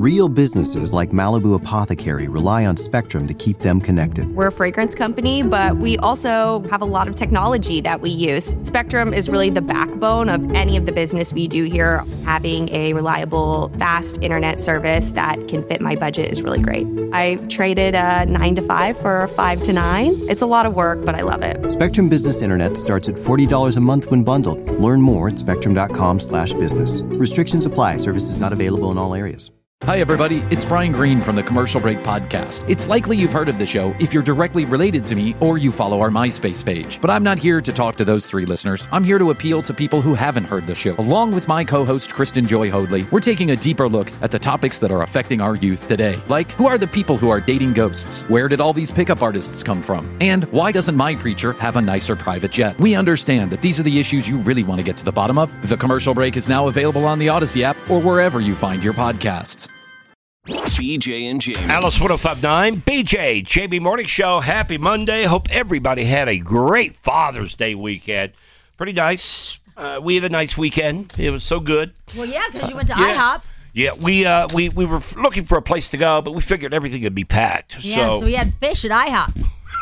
Real businesses like Malibu Apothecary rely on Spectrum to keep them connected. We're a fragrance company, but we also have a lot of technology that we use. Spectrum is really the backbone of any of the business we do here. Having a reliable, fast internet service that can fit my budget is really great. I traded a 9 to 5 for a 5 to 9. It's a lot of work, but I love it. Spectrum Business Internet starts at $40 a month when bundled. Learn more at spectrum.com/business. Restrictions apply. Services not available in all areas. Hi, everybody. It's Brian Green from the Commercial Break Podcast. It's likely you've heard of the show if you're directly related to me or you follow our MySpace page. But I'm not here to talk to those 3 listeners. I'm here to appeal to people who haven't heard the show. Along with my co-host, Kristen Joy Hoadley, we're taking a deeper look at the topics that are affecting our youth today. Like, who are the people who are dating ghosts? Where did all these pickup artists come from? And why doesn't my preacher have a nicer private jet? We understand that these are the issues you really want to get to the bottom of. The Commercial Break is now available on the Odyssey app or wherever you find your podcasts. BJ and Jamie. Alice 105.9, BJ, JB Morning Show. Happy Monday. Hope everybody had a great Father's Day weekend. Pretty nice. We had a nice weekend. It was so good. Well, yeah, because you went to IHOP. Yeah, we were looking for a place to go, but we figured everything would be packed. Yeah, so we had fish at IHOP.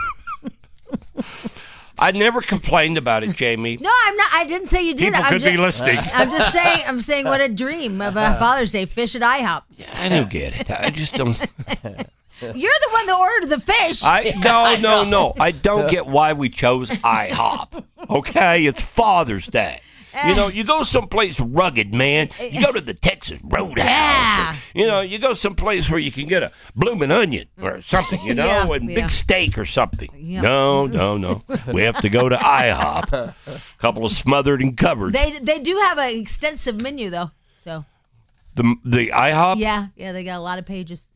I never complained about it, Jamie. No, I'm not. I didn't say you did. People could be listening. I'm just saying. I'm saying what a dream of a Father's Day. Fish at IHOP. Yeah, I don't get it. I just don't. You're the one that ordered the fish. No. I don't get why we chose IHOP. Okay, it's Father's Day. You know, you go someplace rugged, man. You go to the Texas Roadhouse. Yeah. Or, you go someplace where you can get a bloomin' onion or something, and big steak or something. Yep. No. We have to go to IHOP. A couple of smothered and covered. They do have an extensive menu, though. So the IHOP? Yeah, they got a lot of pages.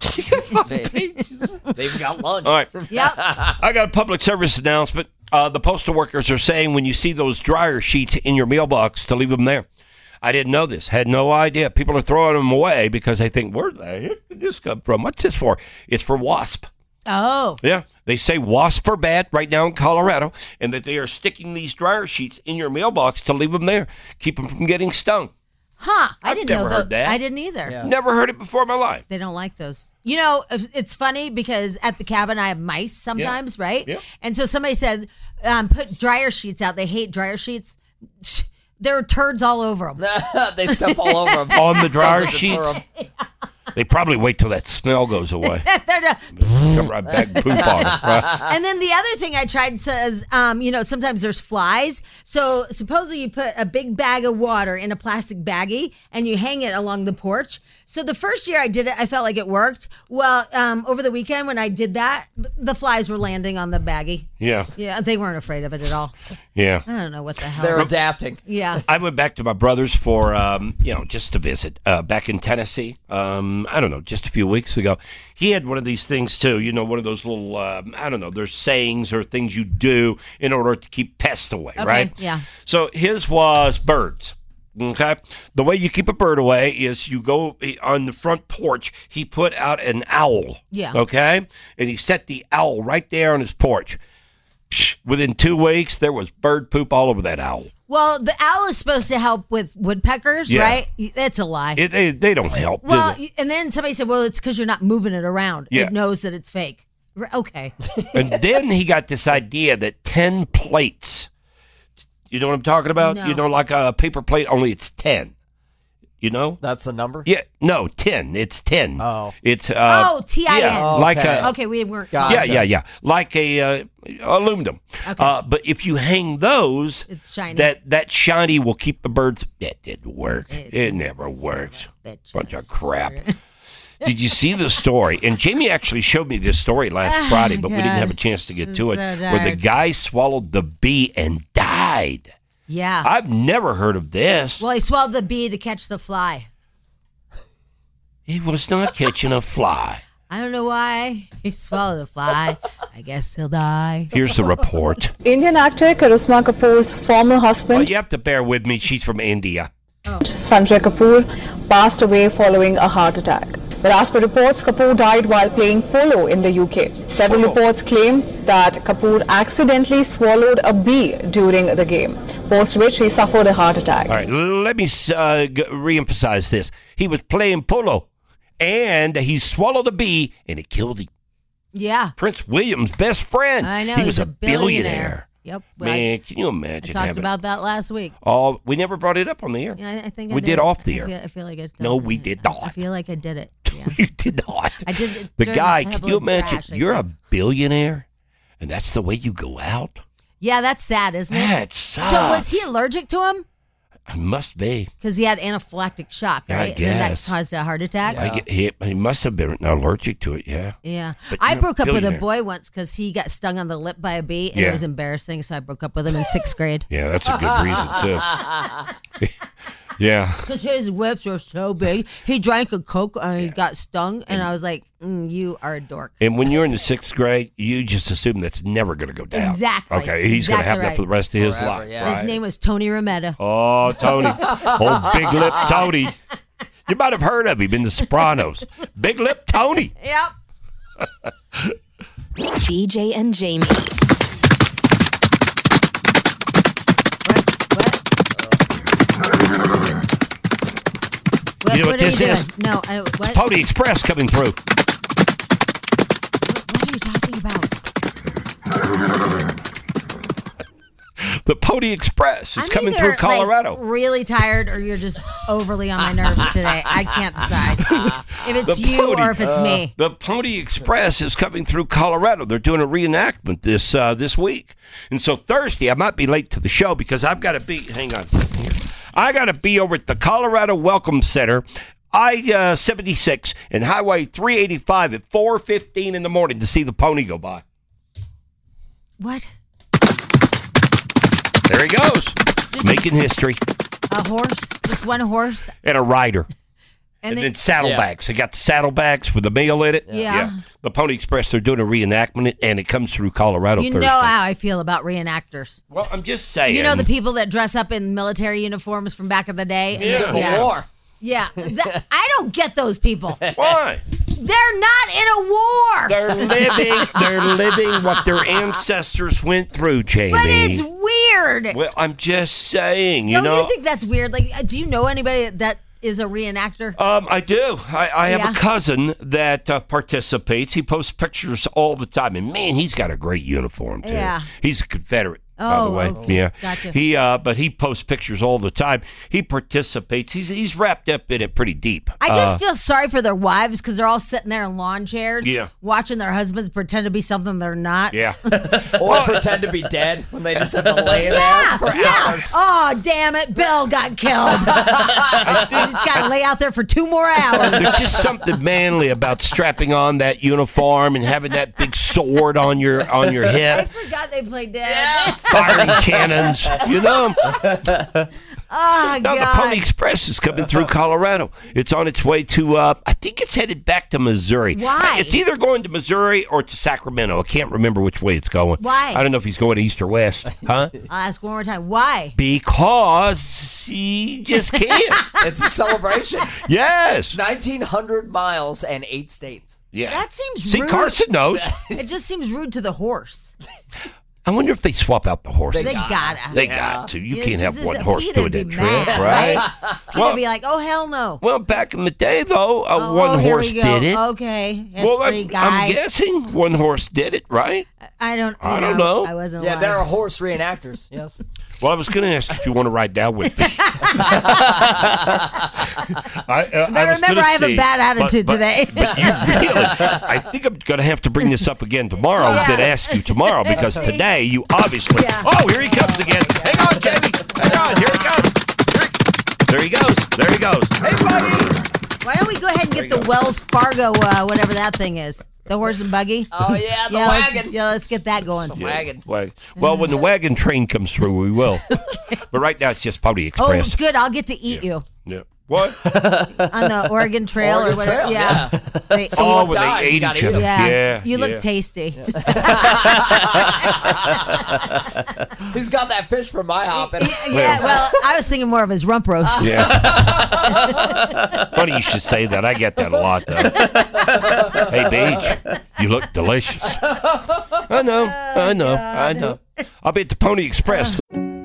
They've got lunch. All right. Yep. I got a public service announcement. The postal workers are saying when you see those dryer sheets in your mailbox to leave them there. I didn't know this. Had no idea. People are throwing them away because they think, where the heck did this come from? What's this for? It's for wasp. Oh. Yeah. They say wasps are bad right now in Colorado and that they are sticking these dryer sheets in your mailbox to leave them there. Keep them from getting stung. Huh. I didn't never know heard that. I didn't either. Yeah. Never heard it before in my life. They don't like those. You know, it's funny because at the cabin I have mice sometimes, right? Yeah. And so somebody said, put dryer sheets out. They hate dryer sheets. There are turds all over them. They step all over them. On the dryer sheets? They probably wait till that smell goes away. Come right back and poop on it. Right? And then the other thing I tried says, sometimes there's flies. So supposedly you put a big bag of water in a plastic baggie and you hang it along the porch. So the first year I did it, I felt like it worked. Well, over the weekend when I did that, the flies were landing on the baggie. Yeah. Yeah, they weren't afraid of it at all. Yeah. I don't know what the hell. They're adapting. Yeah. I went back to my brother's for, just to visit back in Tennessee. I don't know, just a few weeks ago. He had one of these things too, one of those little, there's sayings or things you do in order to keep pests away, right? Yeah. So his was birds. Okay. The way you keep a bird away is you go on the front porch. He put out an owl. Yeah. Okay. And he set the owl right there on his porch. Within 2 weeks, there was bird poop all over that owl. Well, the owl is supposed to help with woodpeckers, right? That's a lie. They don't help. Well, and then somebody said, well, it's because you're not moving it around. Yeah. It knows that it's fake. Okay. And then he got this idea that 10 plates, you know what I'm talking about? No. Like a paper plate, only it's 10. That's the number? Yeah, no, 10. It's 10. Oh. It's TIN. Yeah, Oh, like okay. Okay, we weren't. Gotcha. Yeah. Like a aluminum. Okay. But if you hang those, It's shiny. That shiny will keep the birds. That didn't work. It never works. Bunch of crap. Did you see the story? And Jamie actually showed me this story last Friday, but we didn't have a chance to get to it. So Where the dark. guy swallowed the bee and died. Yeah. I've never heard of this. Well, he swallowed the bee to catch the fly. He was not catching a fly. I don't know why he swallowed the fly. I guess he'll die. Here's the report. Indian actor Karisma Kapoor's former Well, husband, you have to bear with me. She's from India. Sanjay Kapoor, passed away following a heart attack. But as per reports, Kapoor died while playing polo in the UK. Several reports claim that Kapoor accidentally swallowed a bee during the game, post which he suffered a heart attack. All right, let me re-emphasize this. He was playing polo, And he swallowed a bee, and it killed him. Yeah. Prince William's best friend. I know. He he's was a billionaire. Yep. Man, can you imagine? I talked about that last week. Oh, we never brought it up on the air. Yeah, I think we did off the air. I feel like I No, we did not. I feel like I did it. Yeah. You did not. I did it The during guy, the can tabloid you imagine? crash, I You're a think. billionaire, and that's the way you go out? Yeah, that's sad, isn't it? That sucks. So was he allergic to him? Must be. Because he had anaphylactic shock, I right? And then that guess. caused a heart attack? He must have been allergic to it, yeah. Yeah. But I you're a broke up with a billionaire. boy once because he got stung on the lip by a bee, and Yeah. it was embarrassing, so I broke up with him in 6th grade. Yeah, that's a good reason, too. Yeah. Because his lips were so big. He drank a Coke and he got stung, and I was like, you are a dork. And when you're in the 6th grade, you just assume that's never going to go down. Exactly. Okay, he's going to have Exactly that for the rest of his Forever, life. yeah. His name was Tony Rometta. Oh, Tony. Old Big Lip Tony. You might have heard of him in The Sopranos. Big Lip Tony. Yep. BJ and Jamie. What? You know what this is? Doing? No, what? Pony Express coming through. What are you talking about? The Pony Express is I'm coming either, through Colorado. Like, really tired, or you're just overly on my nerves today. I can't decide if it's The you Pony- or if it's me. The Pony Express is coming through Colorado. They're doing a reenactment this week. And so Thursday, I might be late to the show because I've got to be, hang on a second here. I got to be over at the Colorado Welcome Center, I-76 and Highway 385 at 4:15 in the morning to see the pony go by. What? There he goes, making history. A horse? Just one horse? And a rider. And And then saddlebags. They got the saddlebags with the mail in it. Yeah. The Pony Express, they're doing a reenactment, and it comes through Colorado you Thursday. know how I feel about reenactors. Well, I'm just saying. You know the people that dress up in military uniforms from back in the day? Civil War. Yeah. I don't get those people. Why? They're not in a war. They're living what their ancestors went through, Jamie. But it's weird. Well, I'm just saying, you Don't know. you think that's weird? Like, do you know anybody that is a reenactor? I do. I have Yeah. a cousin that participates. He posts pictures all the time, and man, he's got a great uniform too. Yeah. He's a Confederate. By the Oh, way, okay. yeah, Gotcha. but he posts pictures all the time. He participates. He's wrapped up in it pretty deep. I just feel sorry for their wives because they're all sitting there in lawn chairs, Yeah. watching their husbands pretend to be something they're not. Yeah. Or pretend to be dead when they just have to lay there for hours. Oh, damn it. Bill got killed. He's got to lay out there for 2 more hours. There's just something manly about strapping on that uniform and having that big sword on your I hip, forgot they played dead. firing cannons. You know. Oh, Now, the God. Pony Express is coming through Colorado. It's on its way to, I think it's headed back to Missouri. Why? It's either going to Missouri or to Sacramento. I can't remember which way it's going. Why? I don't know if he's going east or west. Huh? I'll ask one more time. Why? Because he just can't. It's a celebration. Yes. 1,900 miles and 8 states. Yeah. That seems See, rude. Carson knows. It just seems rude to the horse. I wonder if they swap out the horses. They gotta. They got to. You Yeah, can't have this one is- horse Peter'd doing be that trip, mad, right? Peter'd be like, oh, hell no. Well, back in the day, though, Oh, one here horse we go. did it. Okay. Well, History I'm guy. guessing one horse did it, right? I don't I don't know. I wasn't Yeah, alive. there are horse reenactors. Yes. Well, I was going to ask if you want to ride down with me. Now, remember, I have a bad attitude today. But you really, I think I'm going to have to bring this up again tomorrow. I was going to ask you tomorrow because today you obviously. Yeah. Oh, here he comes again. Hang on, Jamie. Hang on. Here he comes. There he goes. There he goes. Hey, buddy. Why don't we go ahead and get the Wells Fargo, whatever that thing is? The horse and buggy? Oh, yeah, the wagon. Let's get that going. Wagon. Well, when the wagon train comes through, we will. But right now, it's just Pony Oh, Express. good. I'll get to eat you Yeah. What? on the Oregon Trail Oregon or whatever. Trail, Yeah. They Oh, eat- when dies, they you ate gotta each eat other. them. Yeah. You look yeah. tasty. He's got that fish from IHOP. Yeah, well, I was thinking more of his rump roast. Yeah. Funny you should say that. I get that a lot, though. Hey, Beach, you look delicious. I know. I'll be at the Pony Express.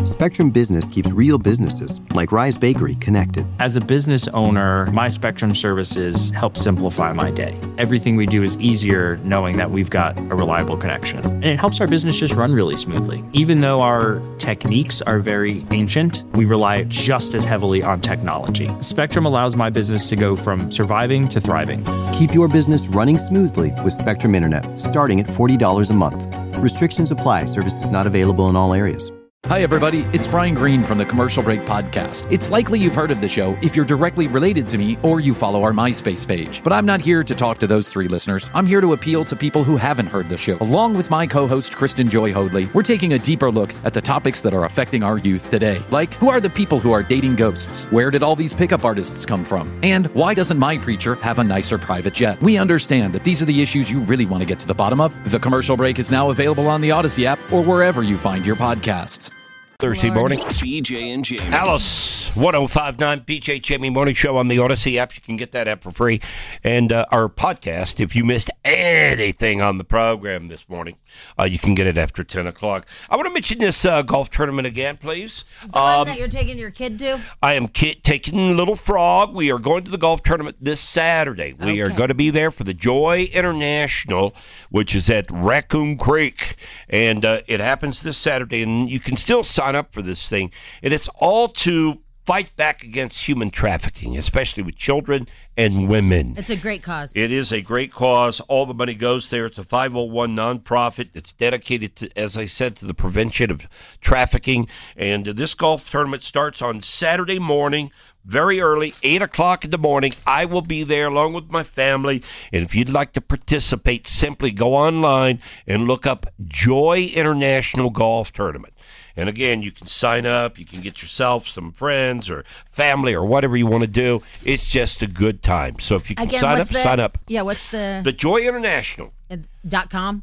Spectrum Business keeps real businesses, like Rise Bakery, connected. As a business owner, my Spectrum services help simplify my day. Everything we do is easier knowing that we've got a reliable connection. And it helps our business just run really smoothly. Even though our techniques are very ancient, we rely just as heavily on technology. Spectrum allows my business to go from surviving to thriving. Keep your business running smoothly with Spectrum Internet, starting at $40 a month. Restrictions apply. Services not available in all areas. Hi, everybody. It's Brian Green from the Commercial Break Podcast. It's likely you've heard of the show if you're directly related to me or you follow our MySpace page. But I'm not here to talk to those three listeners. I'm here to appeal to people who haven't heard the show. Along with my co-host, Kristen Joy Hoadley, we're taking a deeper look at the topics that are affecting our youth today. Like, who are the people who are dating ghosts? Where did all these pickup artists come from? And why doesn't my preacher have a nicer private jet? We understand that these are the issues you really want to get to the bottom of. The Commercial Break is now available on the Odyssey app or wherever you find your podcasts. Thursday morning. BJ and Jamie. Alice, 1059 BJ Jamie Morning Show on the Odyssey app. You can get that app for free. And our podcast, if you missed anything on the program this morning, you can get it after 10 o'clock. I want to mention this golf tournament again, please. The one that you're taking your kid to? I am taking Little Frog. We are going to the golf tournament this Saturday. We are going to be there for the Joy International, which is at Raccoon Creek. And it happens this Saturday. And you can still sign up for this thing, and it's all to fight back against human trafficking, especially with children and women. It's a great cause. It is a great cause. All the money goes there. It's a 501 nonprofit. It's dedicated to, as I said, to the prevention of trafficking. And this golf tournament starts on Saturday morning, very early, 8 o'clock in the morning. I will be there along with my family. And if you'd like to participate, simply go online and look up Joy International Golf Tournament. And again, you can sign up. You can get yourself some friends or family or whatever you want to do. It's just a good time. So if you can sign up. Yeah, what's the... The Joy International. .com?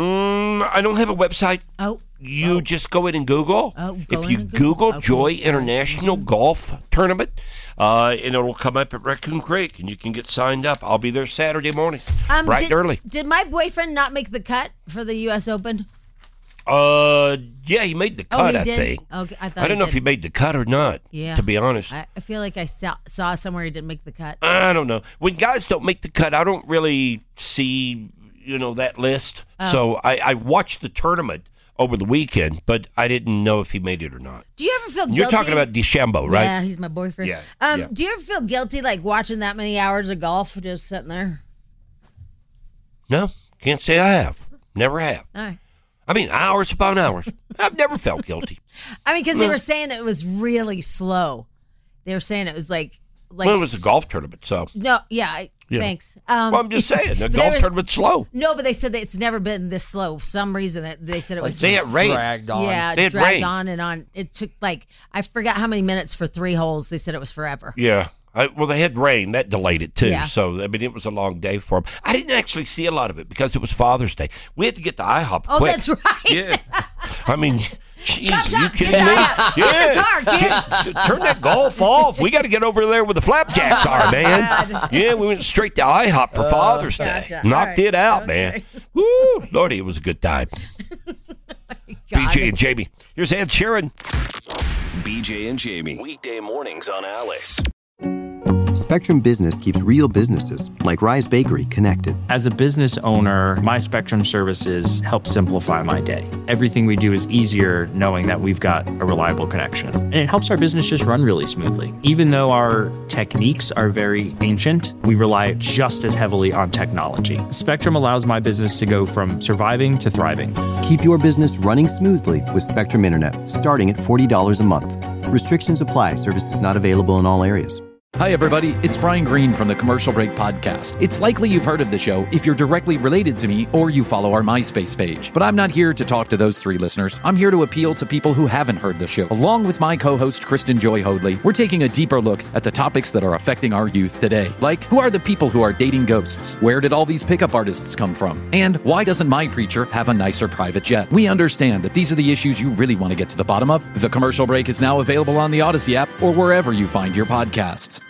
I don't have a website. You just go in and Google. If you Google Joy International Golf Tournament, and it'll come up at Raccoon Creek, and you can get signed up. I'll be there Saturday morning, bright and early. Did my boyfriend not make the cut for the U.S. Open? Yeah, he made the cut, I think. Okay, I don't know if he made the cut or not, to be honest. I feel like I saw somewhere he didn't make the cut. I don't know. When guys don't make the cut, I don't really see, that list. So I watched the tournament over the weekend, but I didn't know if he made it or not. Do you ever feel guilty? You're talking about DeChambeau, right? Yeah, he's my boyfriend. Yeah. Do you ever feel guilty, like, watching that many hours of golf just sitting there? No, can't say I have. Never have. All right. I mean, hours upon hours. I've never felt guilty. I mean, because they were saying it was really slow. They were saying it was like well, it was a golf tournament, so. No, yeah. Thanks. Well, I'm just saying, the golf tournament's slow. No, but they said that it's never been this slow. For some reason, they said it was they had rain. Dragged on. Yeah, they had dragged rain. on and on. It took, I forgot how many minutes for 3 holes. They said it was forever. Yeah. Well, they had rain. That delayed it, too. Yeah. So, I mean, it was a long day for them. I didn't actually see a lot of it because it was Father's Day. We had to get to IHOP quick. That's right. Yeah. I mean, geez, Chop, you chop, kidding get me? the Get the car, kid. Turn that golf off. We got to get over there where the flapjacks are, man. Yeah, we went straight to IHOP for Father's Day. Knocked it out, man. Woo, Lordy, it was a good time. BJ and Jamie. Here's Ed Sheeran. BJ and Jamie. Weekday mornings on Alice. Spectrum Business keeps real businesses, like Rise Bakery, connected. As a business owner, my Spectrum services help simplify my day. Everything we do is easier knowing that we've got a reliable connection. And it helps our business just run really smoothly. Even though our techniques are very ancient, we rely just as heavily on technology. Spectrum allows my business to go from surviving to thriving. Keep your business running smoothly with Spectrum Internet, starting at $40 a month. Restrictions apply. Services not available in all areas. Hi, everybody. It's Brian Green from the Commercial Break Podcast. It's likely you've heard of the show if you're directly related to me or you follow our MySpace page. But I'm not here to talk to those three listeners. I'm here to appeal to people who haven't heard the show. Along with my co-host, Kristen Joy Hoadley, we're taking a deeper look at the topics that are affecting our youth today. Like, who are the people who are dating ghosts? Where did all these pickup artists come from? And why doesn't my preacher have a nicer private jet? We understand that these are the issues you really want to get to the bottom of. The Commercial Break is now available on the Odyssey app or wherever you find your podcasts.